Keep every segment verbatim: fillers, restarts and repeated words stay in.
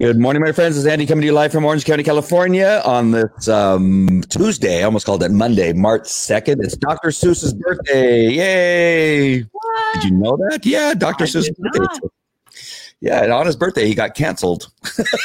Good morning, my friends. This is Andy coming to you live from Orange County, California on this um, Tuesday. I almost called it Monday, March second. It's Doctor Seuss's birthday. Yay. What? Did you know that? Yeah, Doctor Seuss's birthday. Not. Yeah, and on his birthday, he got canceled.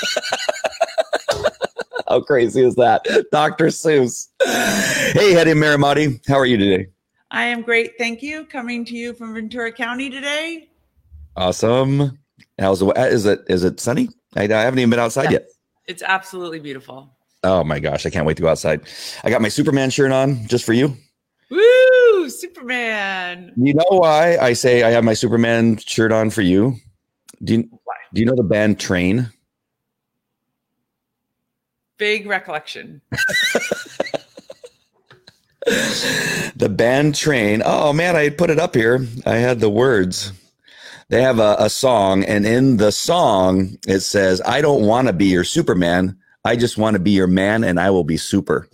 How crazy is that? Doctor Seuss. Hey, Hedy Marimati. How are you today? I am great. Thank you. Coming to you from Ventura County today. Awesome. How's the is it is it sunny? I, I haven't even been outside yes. yet. It's absolutely beautiful. Oh my gosh, I can't wait to go outside. I got my Superman shirt on just for you. Woo, Superman. You know why I say I have my Superman shirt on for you? Do you, do you know the band Train? Big recollection. The band Train. Oh man, I put it up here. I had the words. They have a, a song, and in the song, it says, I don't want to be your Superman. I just want to be your man, and I will be super.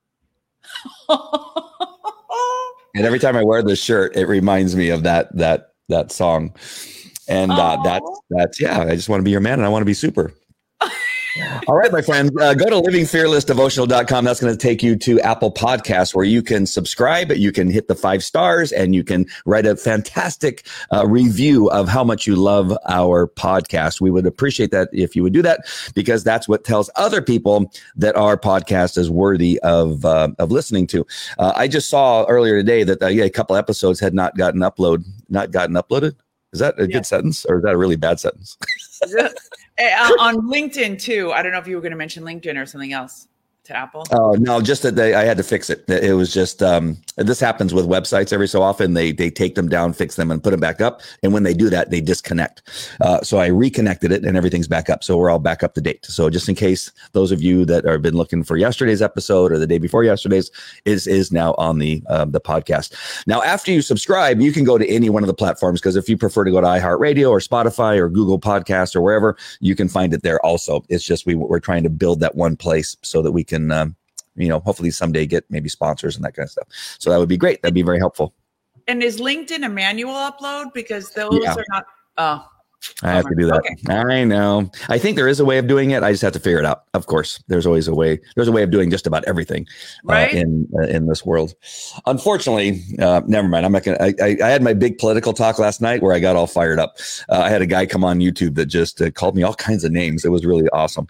And every time I wear this shirt, it reminds me of that that that song. And uh, that's, that's, yeah, I just want to be your man, and I want to be super. All right, my friends, uh, go to living fearless devotional dot com. That's going to take you to Apple Podcasts where you can subscribe, you can hit the five stars, and you can write a fantastic uh, review of how much you love our podcast. We would appreciate that if you would do that, because that's what tells other people that our podcast is worthy of uh, of listening to. Uh, I just saw earlier today that uh, yeah, a couple episodes had not gotten upload, not gotten uploaded. Is that a yeah. good sentence, or is that a really bad sentence? Uh, on LinkedIn too. I don't know if you were going to mention LinkedIn or something else to Apple. Oh no, just that they, I had to fix it. It was just um, this happens with websites every so often. They they take them down, fix them, and put them back up. And when they do that, they disconnect. Uh, so I reconnected it, and everything's back up. So we're all back up to date. So just in case those of you that have been looking for yesterday's episode or the day before yesterday's is is now on the uh, the podcast. Now, after you subscribe, you can go to any one of the platforms, because if you prefer to go to iHeartRadio or Spotify or Google Podcasts or wherever, you can find it there also. It's just we we're trying to build that one place so that we can. Can um, you know, hopefully someday get maybe sponsors and that kind of stuff. So that would be great. That'd be very helpful. And is LinkedIn a manual upload? Because those yeah. are not. Oh, I have to do that. Okay. I know. I think there is a way of doing it. I just have to figure it out. Of course, there's always a way. There's a way of doing just about everything right? uh, in uh, in this world. Unfortunately, uh, never mind. I'm not gonna. I, I, I had my big political talk last night where I got all fired up. Uh, I had a guy come on YouTube that just uh, called me all kinds of names. It was really awesome.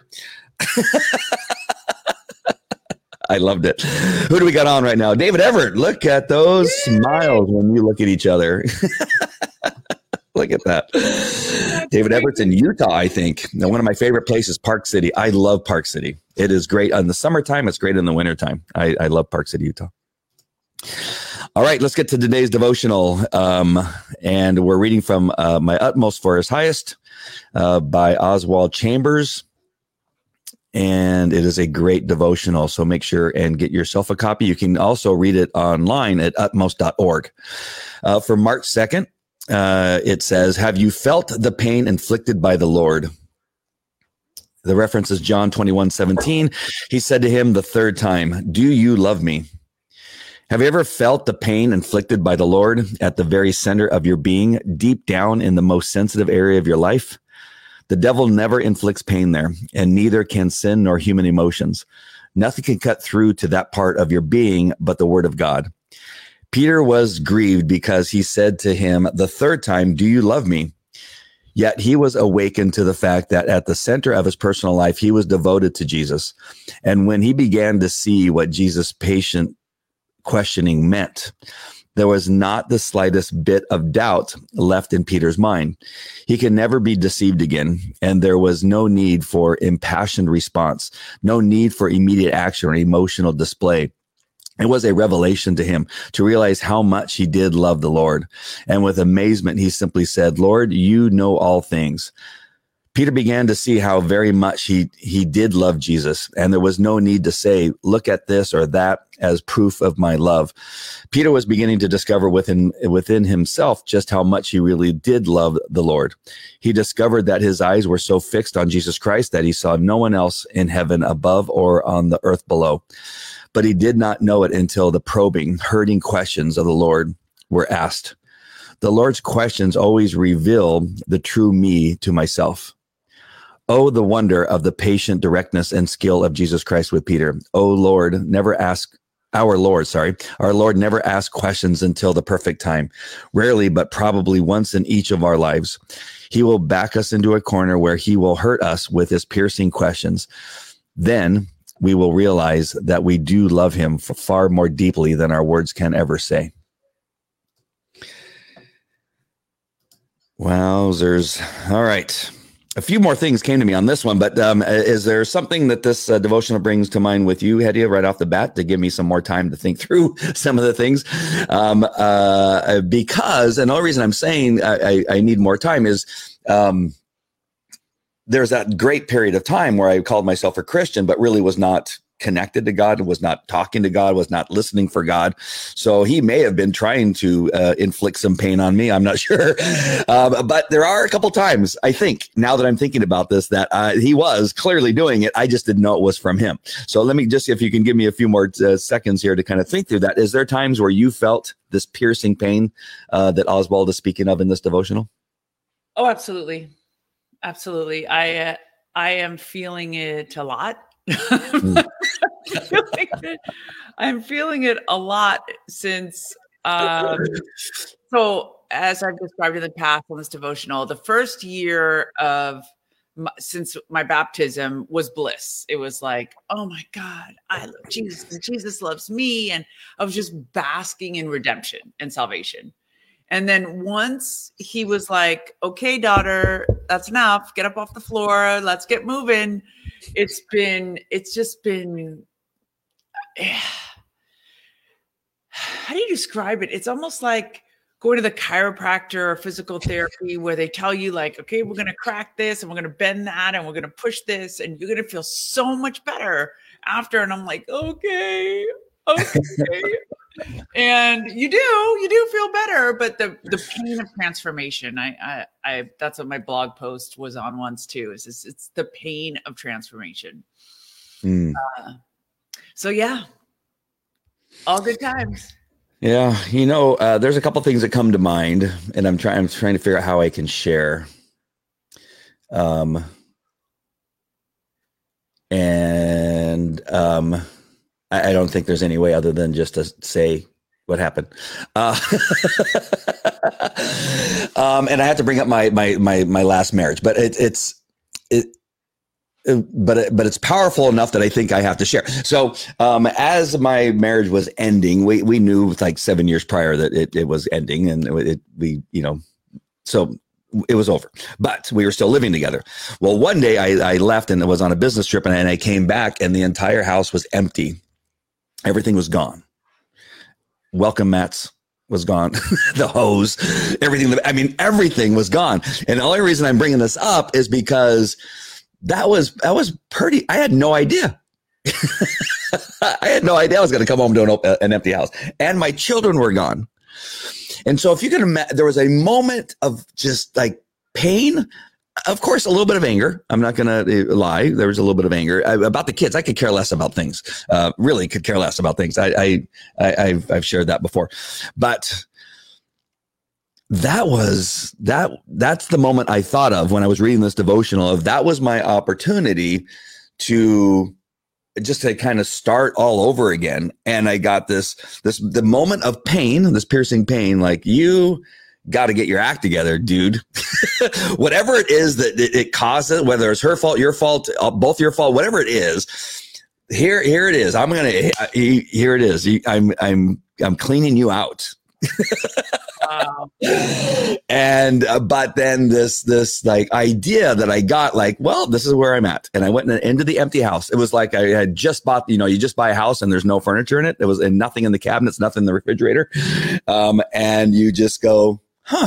I loved it. Who do we got on right now? David Everett. Look at those Yay. Smiles when you look at each other. Look at that. That's David crazy. Everett's in Utah, I think. Now, one of my favorite places, Park City. I love Park City. It is great in the summertime. It's great in the wintertime. I, I love Park City, Utah. All right, let's get to today's devotional. Um, and we're reading from uh, My Utmost for His Highest uh, by Oswald Chambers. And it is a great devotional, so make sure and get yourself a copy. You can also read it online at utmost dot org. Uh, for March second, uh, it says, have you felt the pain inflicted by the Lord? The reference is John twenty-one seventeen. He said to him the third time, do you love me? Have you ever felt the pain inflicted by the Lord at the very center of your being, deep down in the most sensitive area of your life? The devil never inflicts pain there, and neither can sin nor human emotions. Nothing can cut through to that part of your being but the word of God. Peter was grieved because he said to him the third time, do you love me? Yet he was awakened to the fact that at the center of his personal life, he was devoted to Jesus. And when he began to see what Jesus' patient questioning meant, there was not the slightest bit of doubt left in Peter's mind. He can never be deceived again, and there was no need for impassioned response, no need for immediate action or emotional display. It was a revelation to him to realize how much he did love the Lord. And with amazement, he simply said, Lord, you know all things. Peter began to see how very much he, he did love Jesus, and there was no need to say, look at this or that as proof of my love. Peter was beginning to discover within, within himself just how much he really did love the Lord. He discovered that his eyes were so fixed on Jesus Christ that he saw no one else in heaven above or on the earth below. But he did not know it until the probing, hurting questions of the Lord were asked. The Lord's questions always reveal the true me to myself. Oh, the wonder of the patient directness and skill of Jesus Christ with Peter. Oh, Lord, never ask Our Lord, sorry, our Lord never asked questions until the perfect time. Rarely, but probably once in each of our lives. He will back us into a corner where he will hurt us with his piercing questions. Then we will realize that we do love him far more deeply than our words can ever say. Wowzers. All right. A few more things came to me on this one, but um, is there something that this uh, devotional brings to mind with you, Hedia, right off the bat, to give me some more time to think through some of the things? Um, uh, because, and the only reason I'm saying I, I need more time is um, there's that great period of time where I called myself a Christian, but really was not connected to God, was not talking to God, was not listening for God. So he may have been trying to uh, inflict some pain on me. I'm not sure. Um, but there are a couple times, I think, now that I'm thinking about this, that uh, he was clearly doing it. I just didn't know it was from him. So let me just, if you can give me a few more uh, seconds here to kind of think through that. Is there times where you felt this piercing pain uh, that Oswald is speaking of in this devotional? Oh, absolutely. Absolutely. I, uh, I am feeling it a lot. mm. feeling it, I'm feeling it a lot since, um, so as I've described in the past on this devotional, the first year of my, since my baptism was bliss. It was like, oh my God, I love Jesus and Jesus loves me. And I was just basking in redemption and salvation. And then once he was like, okay, daughter, that's enough. Get up off the floor. Let's get moving. It's been, it's just been, how do you describe it? It's almost like going to the chiropractor or physical therapy where they tell you like, okay, we're going to crack this and we're going to bend that and we're going to push this and you're going to feel so much better after. And I'm like, okay, okay. And you do, you do feel better, but the, the pain of transformation, I, I, I, that's what my blog post was on once too, is it's, it's the pain of transformation. Mm. Uh, so yeah, all good times. Yeah. You know, uh, there's a couple things that come to mind and I'm trying, I'm trying to figure out how I can share. Um, and, um, I don't think there's any way other than just to say what happened. Uh, um, and I had to bring up my, my, my, my last marriage, but it, it's, it, it, but, it, but it's powerful enough that I think I have to share. So, um, as my marriage was ending, we, we knew like seven years prior that it, it was ending and it, it, we, you know, so it was over, but we were still living together. Well, one day I, I left and it was on a business trip and, and I came back and the entire house was empty. Everything was gone. Welcome mats was gone. The hose, everything. I mean, everything was gone. And the only reason I'm bringing this up is because that was, that was pretty, I had no idea. I had no idea I was going to come home to an, an empty house and my children were gone. And so if you can imagine, there was a moment of just like pain. Of course, a little bit of anger. I'm not going to lie. There was a little bit of anger I, about the kids. I could care less about things. Uh, really could care less about things. I, I, I, I've, I've shared that before, but that was that. That's the moment I thought of when I was reading this devotional. Of that was my opportunity to just to kind of start all over again. And I got this this the moment of pain, this piercing pain. Like you got to get your act together, dude. Whatever it is that it, it causes, whether it's her fault, your fault, both your fault, whatever it is, here, here it is. I'm going to, here it is. I'm, I'm, I'm cleaning you out. Wow. And, uh, but then this, this like idea that I got like, well, this is where I'm at. And I went into the empty house. It was like I had just bought, you know, you just buy a house and there's no furniture in it. There was and nothing in the cabinets, nothing in the refrigerator. Um, and you just go, huh,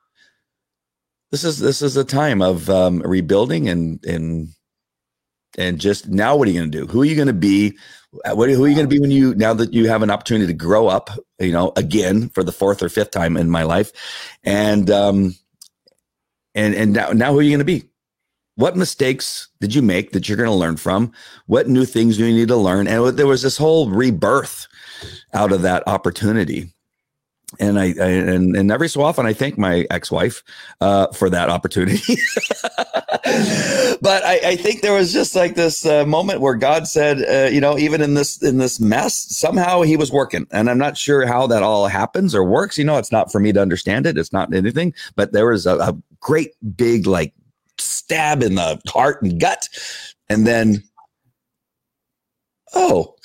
this is, this is a time of, um, rebuilding and, and, and just now, what are you going to do? Who are you going to be? What, who are you going to be when you, now that you have an opportunity to grow up, you know, again, for the fourth or fifth time in my life. And, um, and, and now, now who are you going to be? What mistakes did you make that you're going to learn from? What new things do you need to learn? And there was this whole rebirth out of that opportunity. And I, I and, and every so often I thank my ex-wife uh, for that opportunity. But I, I think there was just like this uh, moment where God said, uh, you know, even in this in this mess, somehow he was working. And I'm not sure how that all happens or works. You know, it's not for me to understand it. It's not anything. But there was a, a great big like stab in the heart and gut. And then, oh,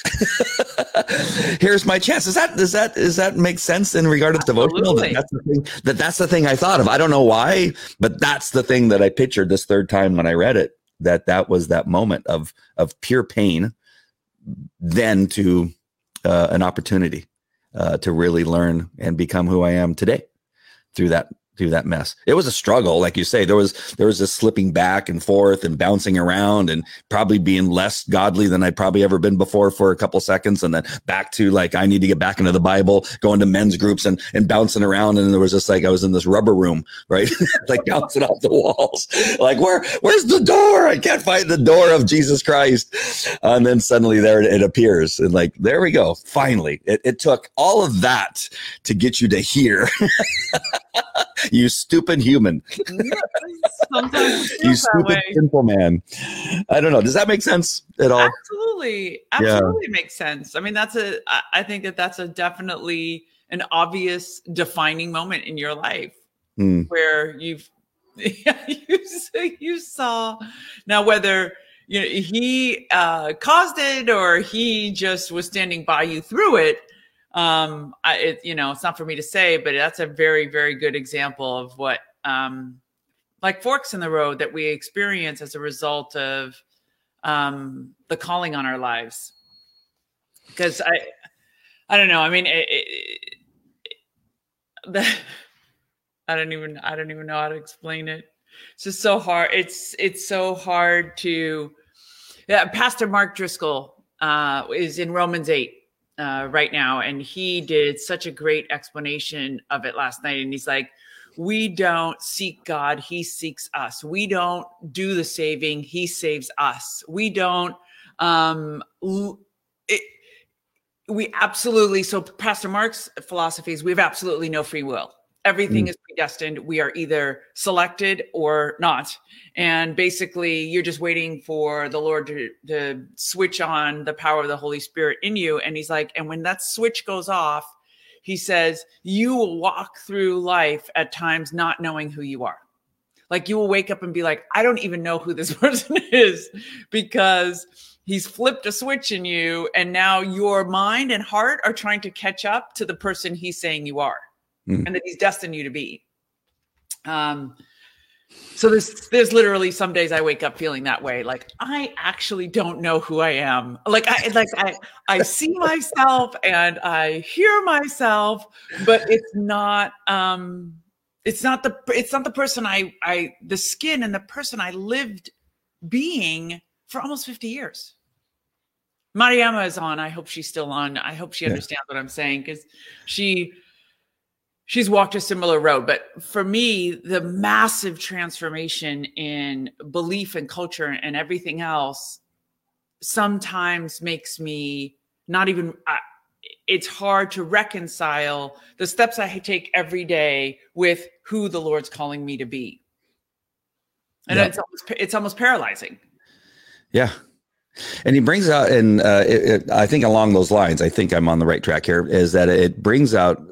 here's my chance. Does that does that does that make sense in regard to devotional? That that's the thing that that's the thing I thought of. I don't know why, but that's the thing that I pictured this third time when I read it. That that was that moment of of pure pain, then to uh, an opportunity uh, to really learn and become who I am today through that. through that mess. It was a struggle. Like you say, there was, there was this slipping back and forth and bouncing around and probably being less godly than I'd probably ever been before for a couple seconds. And then back to like, I need to get back into the Bible, going to men's groups and, and bouncing around. And there was just like, I was in this rubber room, right? Like bouncing off the walls. Like, where, where's the door? I can't find the door of Jesus Christ. And then suddenly there it appears. And like, there we go. Finally, it, it took all of that to get you to hear. You stupid human. Sometimes you stupid sinful man. I don't know. Does that make sense at all? Absolutely. Absolutely yeah. Makes sense. I mean, that's a, I think that that's a definitely an obvious defining moment in your life mm. where you've, you, you saw now whether, you know, he uh, caused it or he just was standing by you through it. Um, I, it, you know, it's not for me to say, but that's a very, very good example of what, um, like forks in the road that we experience as a result of, um, the calling on our lives. Because I, I don't know. I mean, it, it, it, the, I don't even, I don't even know how to explain it. It's just so hard. It's, it's so hard to, yeah. Pastor Mark Driscoll, uh, is in Romans eight. Uh, right now. And he did such a great explanation of it last night. And he's like, we don't seek God. He seeks us. We don't do the saving. He saves us. We don't, um, it, we absolutely, so Pastor Mark's philosophy is we have absolutely no free will. Everything mm. is predestined. We are either selected or not. And basically you're just waiting for the Lord to, to switch on the power of the Holy Spirit in you. And he's like, and when that switch goes off, he says, you will walk through life at times not knowing who you are. Like you will wake up and be like, I don't even know who this person is because he's flipped a switch in you. And now your mind and heart are trying to catch up to the person he's saying you are. Mm. And that he's destined you to be. Um, so there's, there's literally some days I wake up feeling that way. Like, I actually don't know who I am. Like I, like I, I see myself and I hear myself, but it's not, um, it's not the, it's not the person I, I, the skin and the person I lived being for almost fifty years. Mariama is on. I hope she's still on. I hope she understands yeah. what I'm saying. Cause she, She's walked a similar road, but for me, the massive transformation in belief and culture and everything else sometimes makes me not even, uh, it's hard to reconcile the steps I take every day with who the Lord's calling me to be. And yep. it's, almost, it's almost paralyzing. Yeah. And he brings out, and uh, it, it, I think along those lines, I think I'm on the right track here, is that it brings out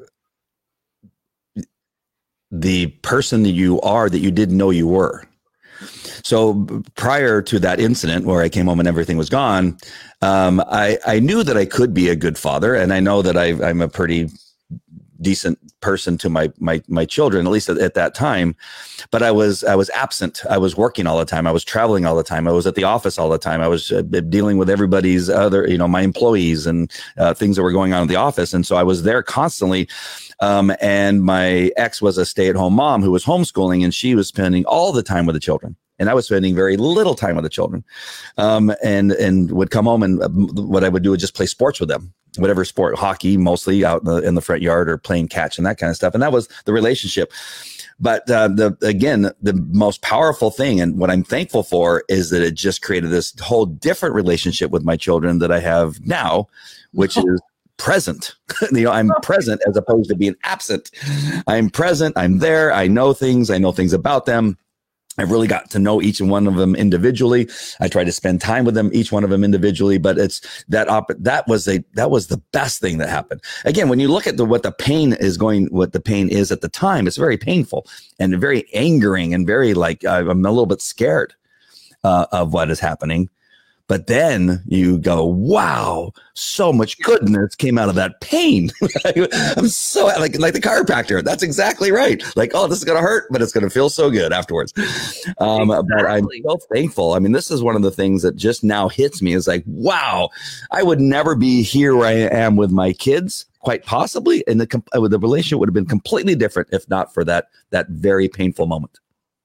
the person that you are that you didn't know you were. So prior to that incident where I came home and everything was gone, um, I, I knew that I could be a good father. And I know that I, I'm a pretty decent person to my, my, my children, at least at, at that time. But I was, I was absent. I was working all the time. I was traveling all the time. I was at the office all the time. I was uh, dealing with everybody's other, you know, my employees and uh, things that were going on in the office. And so I was there constantly. Um, and my ex was a stay-at-home mom who was homeschooling, and she was spending all the time with the children. And I was spending very little time with the children, um, and and would come home and uh, what I would do is just play sports with them, whatever sport, hockey, mostly out in the, in the front yard or playing catch and that kind of stuff. And that was the relationship. But uh, the again, the most powerful thing and what I'm thankful for is that it just created this whole different relationship with my children that I have now, which is present. you know, I'm present as opposed to being absent. I'm present. I'm there. I know things. I know things about them. I've really got to know each and one of them individually. I try to spend time with them, each one of them individually, but it's that op- that was a, that was the best thing that happened. Again, when you look at the, what the pain is going, what the pain is at the time, it's very painful and very angering and very like, uh, I'm a little bit scared uh, of what is happening. But then you go, wow, so much goodness came out of that pain. I'm so like, like the chiropractor. That's exactly right. Like, oh, this is going to hurt, but it's going to feel so good afterwards. Um, exactly. But I'm so thankful. I mean, this is one of the things that just now hits me is like, wow, I would never be here where I am with my kids, quite possibly. And the, the relationship would have been completely different if not for that, that very painful moment.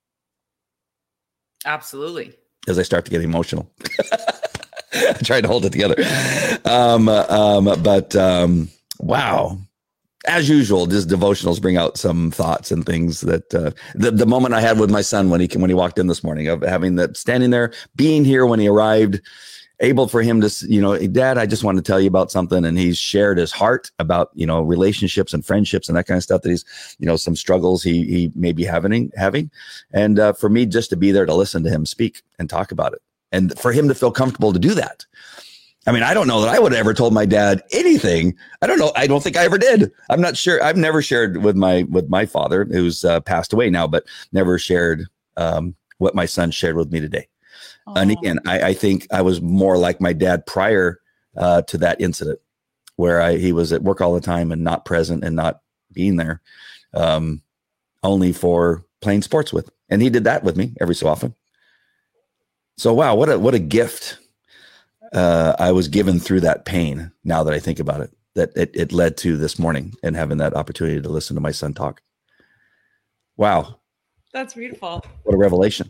Absolutely. As I start to get emotional. I tried to hold it together. Um, um, but um, wow. As usual, just devotionals bring out some thoughts and things that uh, the, the moment I had with my son when he when he walked in this morning of having that standing there, being here when he arrived, able for him to, you know, Dad, I just want to tell you about something. And he's shared his heart about, you know, relationships and friendships and that kind of stuff that he's, you know, some struggles he he may be having, having. And uh, for me, just to be there to listen to him speak and talk about it. And for him to feel comfortable to do that. I mean, I don't know that I would have ever told my dad anything. I don't know. I don't think I ever did. I'm not sure. I've never shared with my, with my father who's uh, passed away now, but never shared um, what my son shared with me today. Aww. And again, I, I think I was more like my dad prior uh, to that incident where I, he was at work all the time and not present and not being there um, only for playing sports with. And he did that with me every so often. So, wow, what a, what a gift uh, I was given through that pain. Now that I think about it, that it, it led to this morning and having that opportunity to listen to my son talk. Wow. That's beautiful. What a revelation.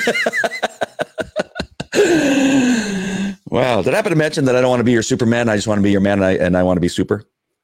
Wow. Did I happen to mention that I don't want to be your Superman? I just want to be your man and I, and I want to be super.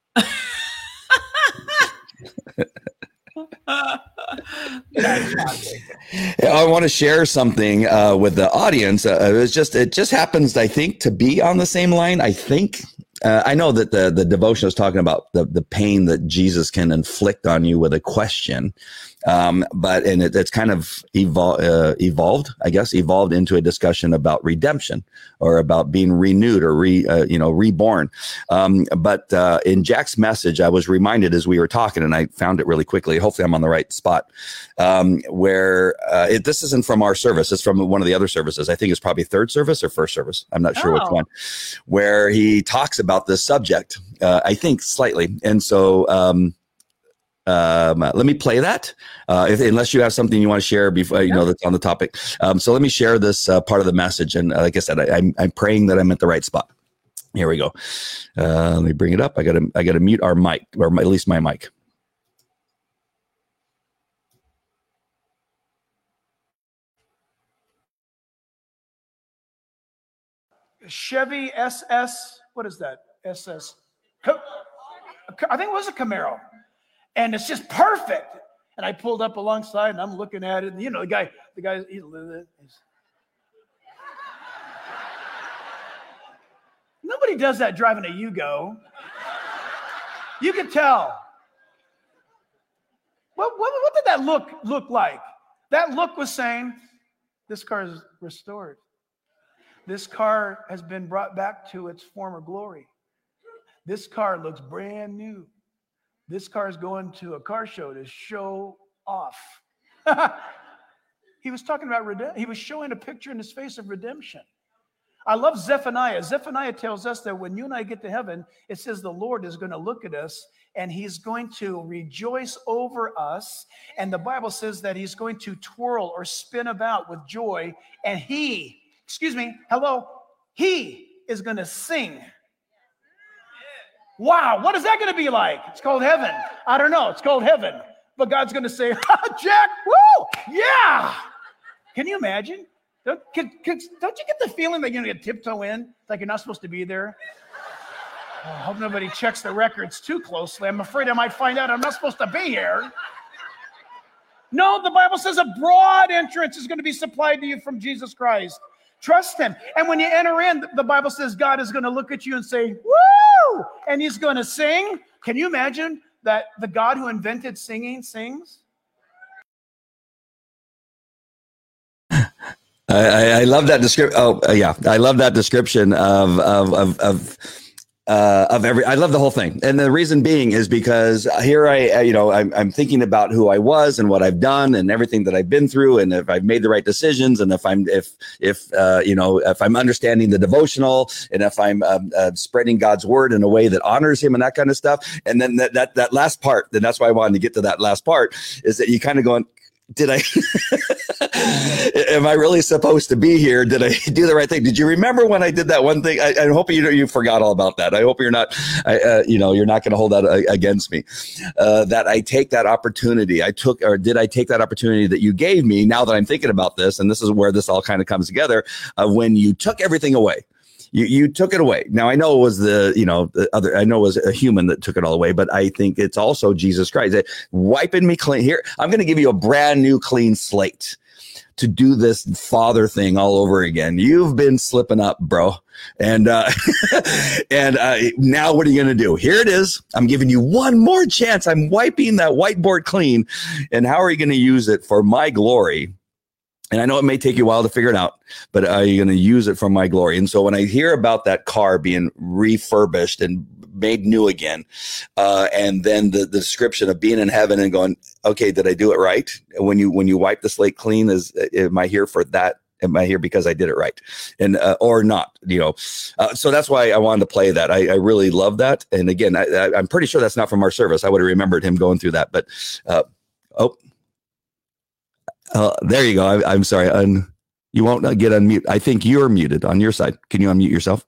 I want to share something uh, with the audience. Uh, it was just, it just happens, I think, to be on the same line. I think, uh, I know that the, the devotion is talking about the, the pain that Jesus can inflict on you with a question. Um, but, and it, it's kind of evol- uh, evolved, I guess, evolved into a discussion about redemption or about being renewed or re, uh, you know, reborn. Um, but, uh, in Jack's message, I was reminded as we were talking, and I found it really quickly. Hopefully I'm on the right spot. Um, where, uh, it, this isn't from our service. It's from one of the other services. I think it's probably third service or first service. I'm not sure oh. which one, where he talks about this subject, uh, I think slightly. And so, um, Um, let me play that. Uh, if, unless you have something you want to share before, you know, that's on the topic. Um, so let me share this uh, part of the message. And uh, like I said, I, I'm, I'm praying that I'm at the right spot. Here we go. Uh, let me bring it up. I gotta, I gotta mute our mic, or my, at least my mic. Chevy S S. What is that? S S. I think it was a Camaro. And it's just perfect. And I pulled up alongside and I'm looking at it. And, you know, the guy, the guy, he's, he's nobody does that driving a Yugo. You could tell. What, what, what did that look look like? That look was saying, this car is restored. This car has been brought back to its former glory. This car looks brand new. This car is going to a car show to show off. He was talking about redemption. He was showing a picture in his face of redemption. I love Zephaniah. Zephaniah tells us that when you and I get to heaven, it says the Lord is going to look at us and he's going to rejoice over us. And the Bible says that he's going to twirl or spin about with joy. And he, excuse me, hello, he is going to sing. Wow, what is that going to be like? It's called heaven. I don't know. It's called heaven. But God's going to say, Jack, woo, yeah. Can you imagine? Don't, can, can, don't you get the feeling that you're going to tiptoe in? Like you're not supposed to be there? Oh, I hope nobody checks the records too closely. I'm afraid I might find out I'm not supposed to be here. No, the Bible says a broad entrance is going to be supplied to you from Jesus Christ. Trust him. And when you enter in, the Bible says God is going to look at you and say, woo! woo! And he's going to sing. Can you imagine that the God who invented singing sings? I, I love that description. Oh, uh, yeah, I love that description of of of of, uh, of every. I love the whole thing, and the reason being is because here I, uh, you know, I'm, I'm thinking about who I was and what I've done and everything that I've been through, and if I've made the right decisions, and if I'm if if uh, you know if I'm understanding the devotional, and if I'm um, uh, spreading God's word in a way that honors Him and that kind of stuff, and then that that that last part, then that's why I wanted to get to that last part, is that you kind of going. Did I, am I really supposed to be here? Did I do the right thing? Did you remember when I did that one thing? I, I hope you know, you forgot all about that. I hope you're not, I, uh, you know, you're not going to hold that uh, against me, uh, that I take that opportunity. I took, or did I take that opportunity that you gave me now that I'm thinking about this? And this is where this all kind of comes together, uh, when you took everything away. You you took it away. Now I know it was the you know the other I know it was a human that took it all away, but I think it's also Jesus Christ that wiping me clean. Here I'm going to give you a brand new clean slate to do this Father thing all over again. You've been slipping up, bro, and uh, and uh, now what are you going to do? Here it is. I'm giving you one more chance. I'm wiping that whiteboard clean, and how are you going to use it for my glory? And I know it may take you a while to figure it out, but are you going to use it for my glory? And so when I hear about that car being refurbished and made new again, uh, and then the, the description of being in heaven and going, okay, did I do it right? When you when you wipe the slate clean, is am I here for that? Am I here because I did it right, and uh, or not? You know, uh, so that's why I wanted to play that. I, I really love that. And again, I, I, I'm pretty sure that's not from our service. I would have remembered him going through that, but uh, oh. Uh, there you go. I, I'm sorry. Un, you won't get unmute. I think you're muted on your side. Can you unmute yourself?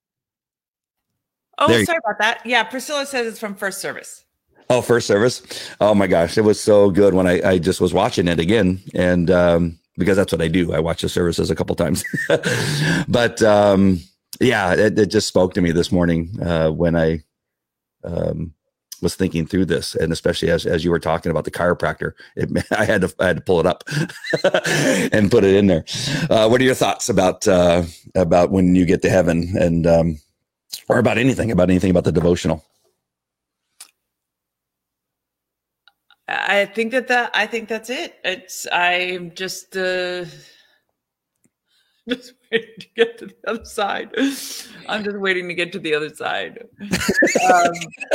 Oh, there sorry about that. Yeah, Priscilla says it's from First Service. Oh, First Service. Oh my gosh, it was so good when I, I just was watching it again, and um, because that's what I do. I watch the services a couple times. But um, yeah, it, it just spoke to me this morning uh, when I. Um, was thinking through this, and especially as, as you were talking about the chiropractor, it, I had to I had to pull it up and put it in there. Uh, what are your thoughts about uh, about when you get to heaven, and um, or about anything about anything about the devotional? I think that that I think that's it. It's I'm just uh, just waiting to get to the other side. I'm just waiting to get to the other side. Um,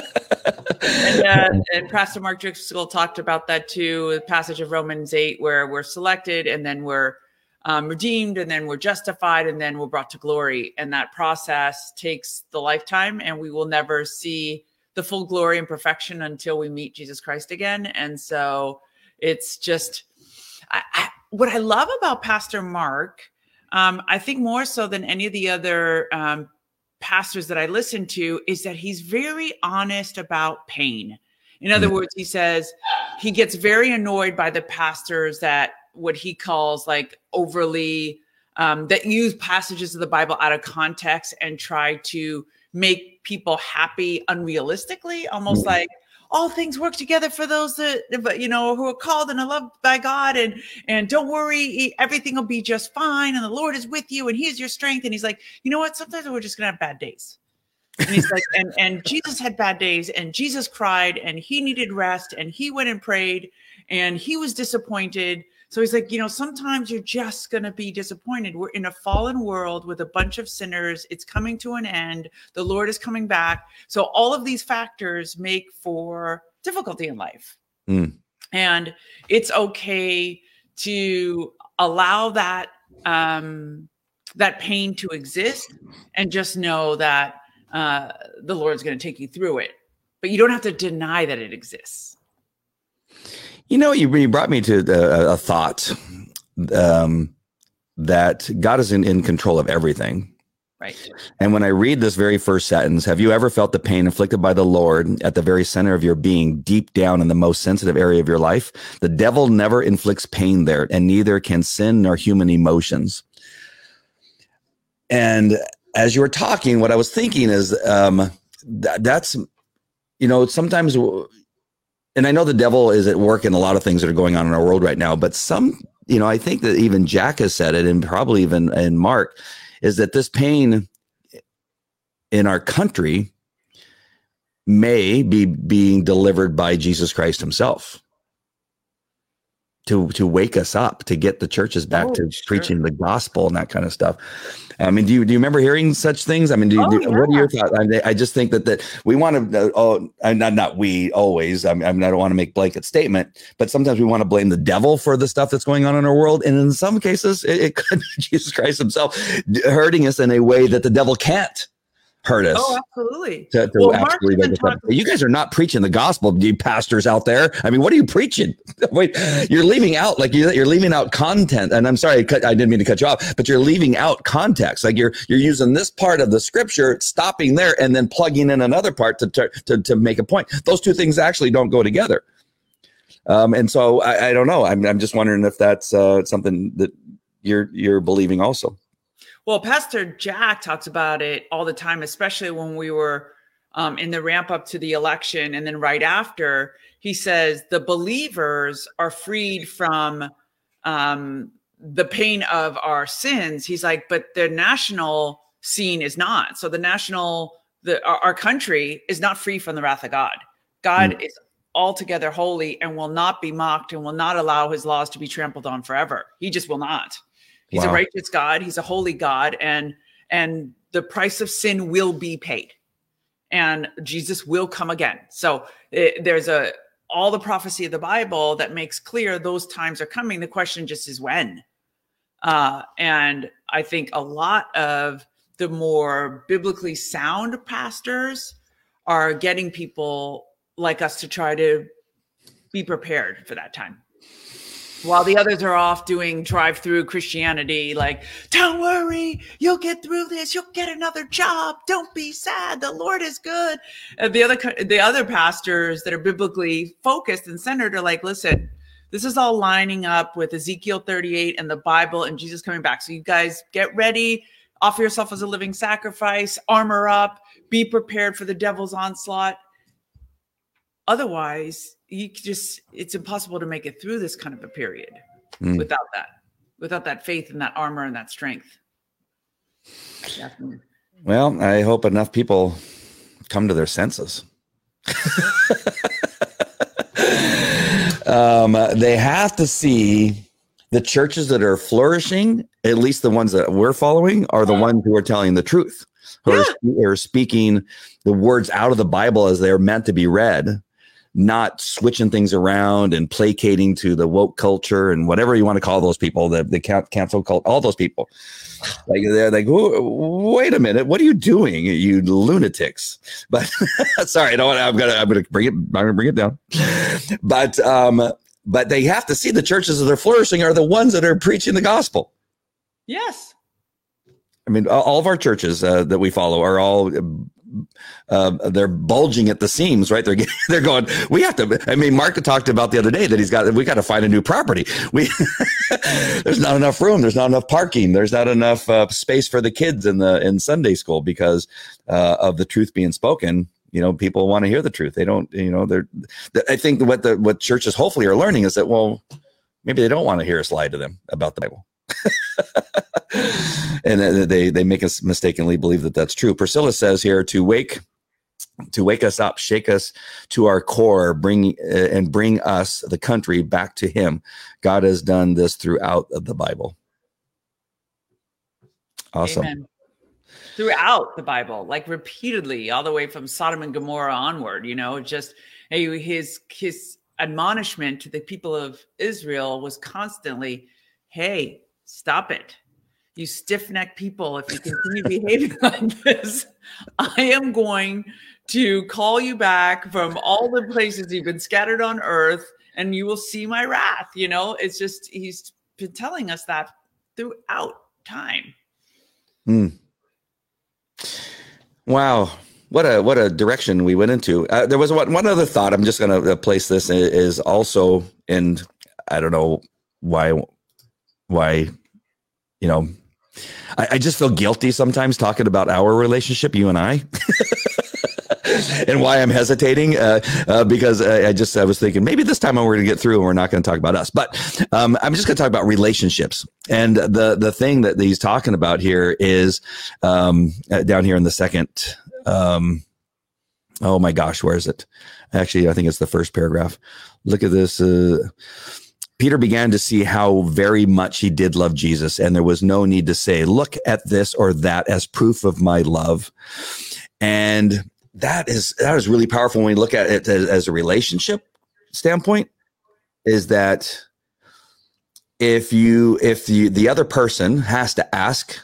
and, uh, and Pastor Mark Driscoll talked about that too, the passage of Romans eight, where we're selected and then we're um, redeemed and then we're justified and then we're brought to glory. And that process takes the lifetime, and we will never see the full glory and perfection until we meet Jesus Christ again. And so it's just I, I, what I love about Pastor Mark. Um, I think more so than any of the other um, pastors that I listen to is that he's very honest about pain. In other mm-hmm. words, he says he gets very annoyed by the pastors that what he calls like overly, um, that use passages of the Bible out of context and try to make people happy unrealistically, almost mm-hmm. like, all things work together for those that, you know, who are called and are loved by God. And, and don't worry, everything will be just fine. And the Lord is with you and He is your strength. And He's like, you know what? Sometimes we're just going to have bad days. And he's like, and, and Jesus had bad days, and Jesus cried, and He needed rest, and He went and prayed, and He was disappointed. So he's like, you know, sometimes you're just going to be disappointed. We're in a fallen world with a bunch of sinners. It's coming to an end. The Lord is coming back. So all of these factors make for difficulty in life. Mm. And it's okay to allow that, um, that pain to exist, and just know that uh, the Lord's going to take you through it. But you don't have to deny that it exists. You know, you, you brought me to a, a thought um, that God is in, in control of everything. Right. And when I read this very first sentence, have you ever felt the pain inflicted by the Lord at the very center of your being, deep down in the most sensitive area of your life? The devil never inflicts pain there, and neither can sin nor human emotions. And as you were talking, what I was thinking is um, th- that's, you know, sometimes... W- And I know the devil is at work in a lot of things that are going on in our world right now, but some, you know, I think that even Jack has said it, and probably even and Mark, is that this pain in our country may be being delivered by Jesus Christ himself to to wake us up, to get the churches back Oh, to sure. preaching the gospel and that kind of stuff. I mean, do you do you remember hearing such things? I mean, do you, Oh, do, what are yeah. your thoughts? I, mean, I just think that that we want to. Uh, oh, I'm not not we always. I mean, I mean, I don't want to make blanket statement, but sometimes we want to blame the devil for the stuff that's going on in our world, and in some cases, it, it could be Jesus Christ himself hurting us in a way that the devil can't hurt us. Oh, absolutely. To, to Well, Mark absolutely even wake us up. talked- You guys are not preaching the gospel, you pastors out there. I mean, what are you preaching? Wait, you're leaving out like you're, you're leaving out content. And I'm sorry, I, cut, I didn't mean to cut you off, but you're leaving out context. Like you're you're using this part of the scripture, stopping there, and then plugging in another part to to to make a point. Those two things actually don't go together. Um, and so I, I don't know. I'm I'm just wondering if that's uh, something that you're you're believing also. Well, Pastor Jack talks about it all the time, especially when we were um, in the ramp up to the election. And then right after, he says the believers are freed from um, the pain of our sins. He's like, but the national scene is not. So the national, the our, our country is not free from the wrath of God. God mm. is altogether holy and will not be mocked and will not allow his laws to be trampled on forever. He just will not. He's wow. a righteous God. He's a holy God. And, and the price of sin will be paid. And Jesus will come again. So it, there's a all the prophecy of the Bible that makes clear those times are coming. The question just is when. Uh, and I think a lot of the more biblically sound pastors are getting people like us to try to be prepared for that time. While the others are off doing drive-through Christianity, like, don't worry, you'll get through this. You'll get another job. Don't be sad. The Lord is good. And the other, the other pastors that are biblically focused and centered are like, listen, this is all lining up with Ezekiel thirty-eight and the Bible and Jesus coming back. So you guys get ready, offer yourself as a living sacrifice, armor up, be prepared for the devil's onslaught. Otherwise, you just, it's impossible to make it through this kind of a period mm. without that, without that faith and that armor and that strength. Definitely. Well, I hope enough people come to their senses. um, they have to see the churches that are flourishing, at least the ones that we're following, are the ones who are telling the truth, who yeah. are, are speaking the words out of the Bible as they're meant to be read, not switching things around and placating to the woke culture and whatever you want to call those people, the, the cancel cult, all those people. Like they're like, wait a minute, what are you doing, you lunatics? But sorry, I don't. I'm gonna, I'm gonna bring it, I'm gonna bring it down. But, um, but they have to see the churches that are flourishing are the ones that are preaching the gospel. Yes. I mean, all of our churches uh, that we follow are all. Uh, they're bulging at the seams, right? They're they're going. We have to. I mean, Mark talked about the other day that he's got. We got to find a new property. We there's not enough room. There's not enough parking. There's not enough uh, space for the kids in the in Sunday school because uh, of the truth being spoken. You know, people want to hear the truth. They don't. You know, they're. I think what the what churches hopefully are learning is that well, maybe they don't want to hear us lie to them about the Bible. And they they make us mistakenly believe that that's true. Priscilla says here to wake to wake us up, shake us to our core, bring uh, and bring us the country back to Him. God has done this throughout the Bible. Awesome. Amen. Throughout the Bible, like repeatedly, all the way from Sodom and Gomorrah onward. You know, just hey, his his admonishment to the people of Israel was constantly, "Hey, stop it. You stiff-necked people, if you continue behaving like this, I am going to call you back from all the places you've been scattered on earth, and you will see my wrath." You know, it's just, he's been telling us that throughout time. Hmm. Wow. What a, what a direction we went into. Uh, there was one, one other thought. I'm just going to place this is also, and I don't know why, why, you know, I, I just feel guilty sometimes talking about our relationship, you and I, and why I'm hesitating uh, uh, because I, I just I was thinking maybe this time we're going to get through and we're not going to talk about us. But um, I'm just going to talk about relationships. And the the thing that he's talking about here is um, down here in the second um, Oh my gosh, where is it? Actually, I think it's the first paragraph. Look at this. Uh, Peter began to see how very much he did love Jesus, and there was no need to say, look at this or that as proof of my love. And that is that is really powerful when we look at it as, as a relationship standpoint, is that if you if you the other person has to ask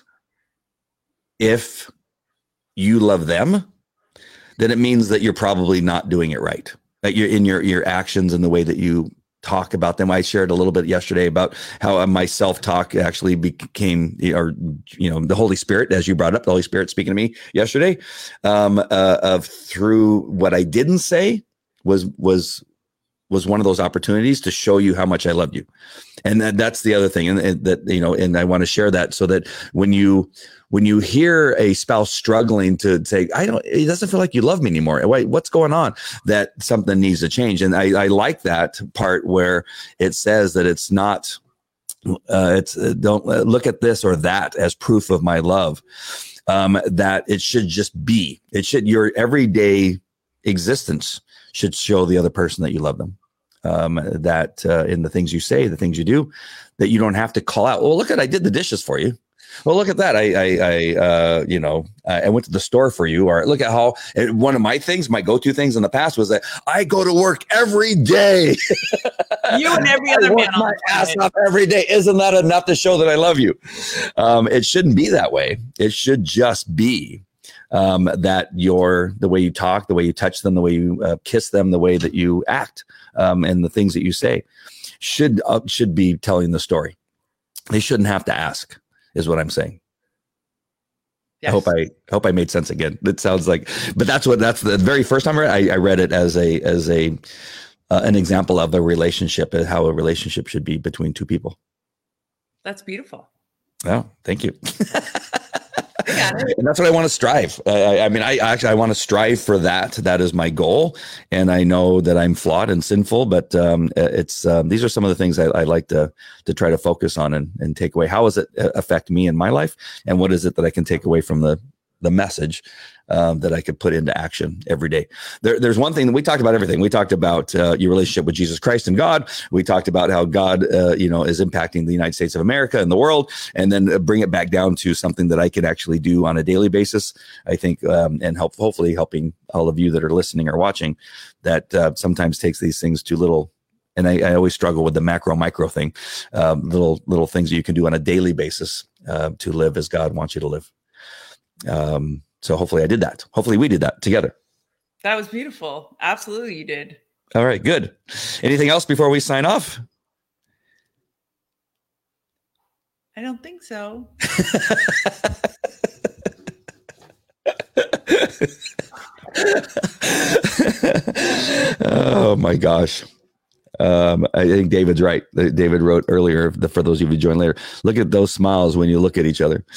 if you love them, then it means that you're probably not doing it right. That you're in your your actions and the way that you talk about them. I shared a little bit yesterday about how my self-talk actually became, or, you know, the Holy Spirit, as you brought up, the Holy Spirit speaking to me yesterday, um, uh, of through what I didn't say was, was, was one of those opportunities to show you how much I loved you. And that, that's the other thing. And, and that, you know, and I want to share that so that when you, when you hear a spouse struggling to say, I don't, it doesn't feel like you love me anymore. Wait, what's going on? That something needs to change. And I, I like that part where it says that it's not, uh, it's uh, don't uh, look at this or that as proof of my love. Um, that it should just be, it should, your everyday existence should show the other person that you love them. Um, that uh, in the things you say, the things you do, that you don't have to call out, well, look at, I did the dishes for you. Well, look at that. I, I, I uh, you know, I went to the store for you. Or look at how one of my things, my go-to things in the past was that I go to work every day. You and every other I man work on my the ass planet. off every day. Isn't that enough to show that I love you? Um, it shouldn't be that way. It should just be um, that you're the way you talk, the way you touch them, the way you uh, kiss them, the way that you act, um, and the things that you say should uh, should be telling the story. They shouldn't have to ask, is what I'm saying. Yes. I hope I hope I made sense again. It sounds like, but that's what that's the very first time I read, I, I read it as a as a uh, an example of a relationship, uh, how a relationship should be between two people. That's beautiful. Oh, thank you. I got it. And that's what I want to strive. I, I mean, I actually I want to strive for that. That is my goal, and I know that I'm flawed and sinful. But um, it's um, these are some of the things I, I like to to try to focus on and, and take away. How does it affect me in my life, and what is it that I can take away from the the message um, that I could put into action every day? There, there's one thing that we talked about. Everything we talked about uh, your relationship with Jesus Christ and God. We talked about how God, uh, you know, is impacting the United States of America and the world, and then bring it back down to something that I can actually do on a daily basis. I think, um, and help, hopefully, helping all of you that are listening or watching, that uh, sometimes takes these things to little. And I, I always struggle with the macro micro thing, um, little little things that you can do on a daily basis uh, to live as God wants you to live. Um, so hopefully I did that. Hopefully we did that together. That was beautiful. Absolutely, you did. All right, good. Anything else before we sign off? I don't think so. Oh my gosh. Um, I think David's right. David wrote earlier, for those of you who join later, look at those smiles when you look at each other.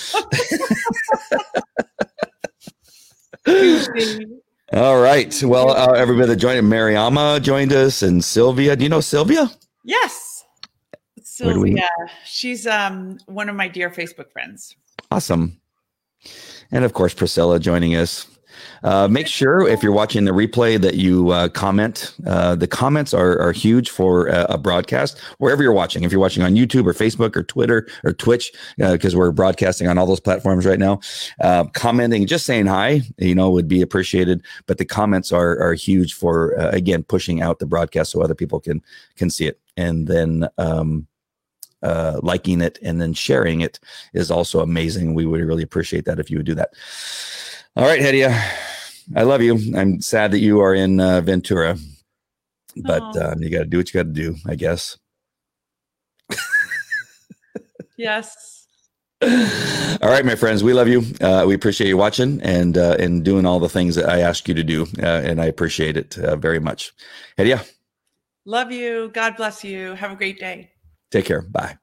All right. Well, uh, everybody that joined, Mariama joined us, and Sylvia. Do you know Sylvia? Yes. Where do we- Sylvia. She's um one of my dear Facebook friends. Awesome. And of course, Priscilla joining us. Uh, make sure if you're watching the replay that you uh, comment. Uh, the comments are, are huge for a, a broadcast, wherever you're watching. If you're watching on YouTube or Facebook or Twitter or Twitch, because uh, we're broadcasting on all those platforms right now, uh, commenting, just saying hi, you know, would be appreciated. But the comments are are huge for, uh, again, pushing out the broadcast so other people can can see it. And then um, uh, liking it and then sharing it is also amazing. We would really appreciate that if you would do that. All right, Hedia, I love you. I'm sad that you are in uh, Ventura, but um, you got to do what you got to do, I guess. Yes. All right, my friends, we love you. Uh, we appreciate you watching and uh, and doing all the things that I ask you to do, uh, and I appreciate it uh, very much. Hedia. Love you. God bless you. Have a great day. Take care. Bye.